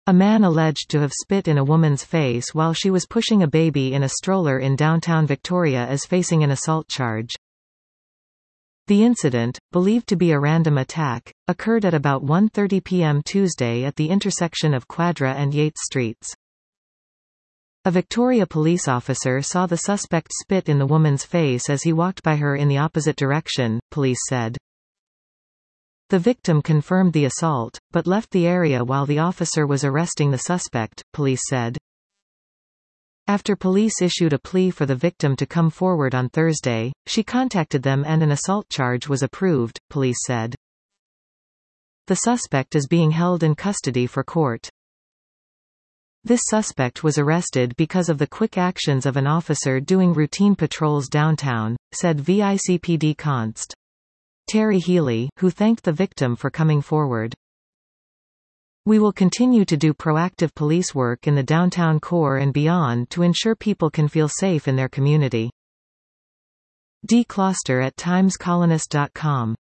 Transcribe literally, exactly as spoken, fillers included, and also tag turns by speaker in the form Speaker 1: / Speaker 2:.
Speaker 1: A man alleged to have spit in a woman's face while she was pushing a baby in a stroller in downtown Victoria is facing an assault charge. The incident, believed to be a random attack, occurred at about one thirty p m Tuesday at the intersection of Quadra and Yates Streets. A Victoria police officer saw the suspect spit in the woman's face as he walked by her in the opposite direction, police said. The victim confirmed the assault, but left the area while the officer was arresting the suspect, police said. After police issued a plea for the victim to come forward on Thursday, she contacted them and an assault charge was approved, police said. The suspect is being held in custody for court. This suspect was arrested because of the quick actions of an officer doing routine patrols downtown, said V I C P D Const. Terry Healy, who thanked the victim for coming forward. We will continue to do proactive police work in the downtown core and beyond to ensure people can feel safe in their community. D. Closter at times colonist dot com